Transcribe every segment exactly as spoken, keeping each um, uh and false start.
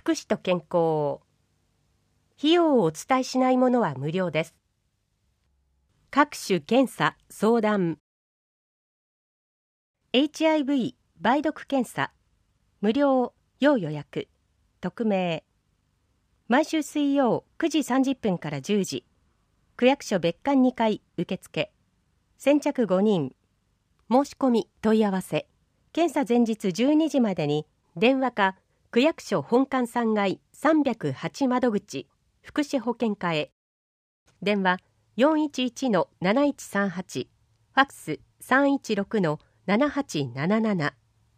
福祉と健康。費用をお伝えしないものは無料です。各種検査、相談。エイチアイブイ 梅毒検査。無料、要予約。匿名。毎週水曜くじさんじゅっぷんからじゅうじ。区役所別館にかい受付。先着ごにん。申し込み問い合わせ。検査前日じゅうにじまでに電話か区役所本館さんがいさんびゃくはち窓口福祉保健課へ。電話 よんいちいちのなないちさんはち、ファックス さんいちろくのななはちなななな。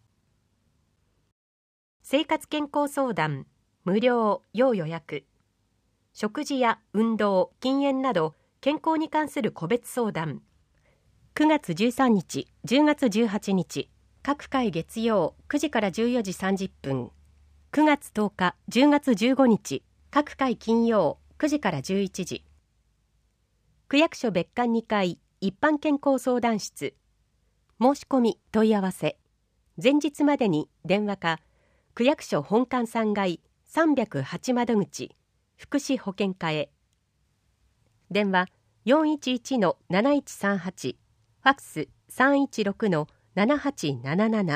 生活健康相談無料要予約。食事や運動、禁煙など健康に関する個別相談。くがつじゅうさんにち、じゅうがつじゅうはちにち、各回月曜くじからじゅうよじさんじゅっぷん。くがつとおか、じゅうがつじゅうごにち、各回金曜くじからじゅういちじ。区役所別館にかい一般健康相談室。申し込み問い合わせ。前日までに電話か区役所本館さんがいさんびゃくはち窓口福祉保健課へ。電話 よんいちいちのなないちさんはち、ファックス さんいちろくのななはちなななな。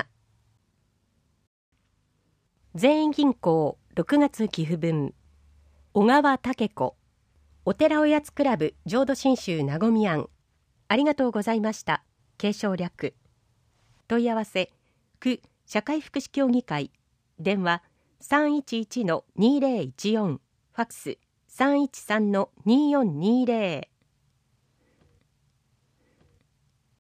全員銀行ろくがつ寄付分。小川武子、お寺おやつクラブ浄土真宗なごみ庵。ありがとうございました。継承略。問い合わせ区社会福祉協議会。電話 さんいちいちのにぜろいちよん、ファックス さんいちさんのによんにぜろ。